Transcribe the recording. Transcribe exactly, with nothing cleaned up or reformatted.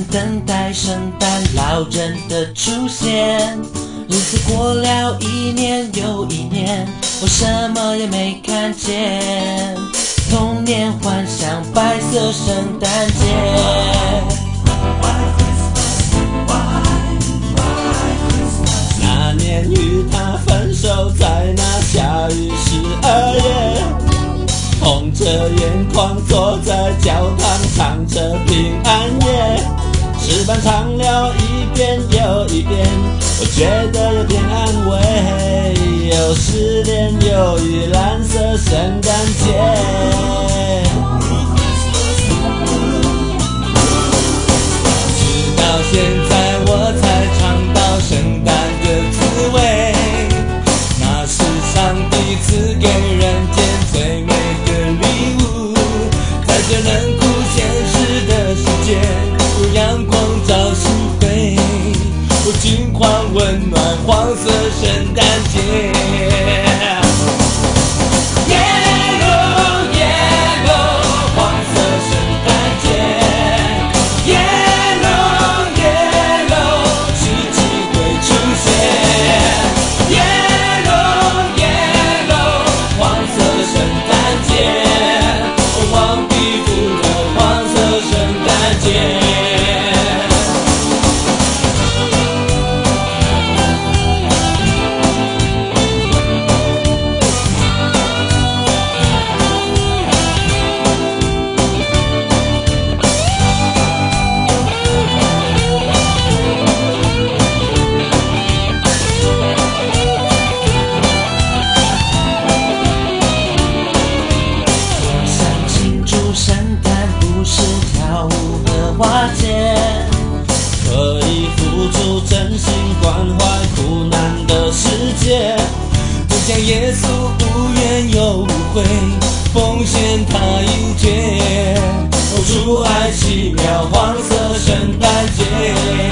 等待圣诞老人的出现。日子过了一年又一年，我什么也没看见。童年幻想白色圣诞节。 那年与他分手在那下雨十二夜，红着眼眶坐在教堂唱着平安夜，诗班唱了一遍又一遍，我觉得有点安慰。又失恋又遇蓝色圣诞节，直到现在我才尝到圣诞的滋味，那是上帝赐给人间最美的礼物。在这冷酷现实的世界，有阳光照心扉，有金黄温暖黄色圣诞节。 花钱可以付出真心关怀苦难的世界，就像耶稣无怨又无悔，奉献他一切，露出爱奇妙黄色圣诞节。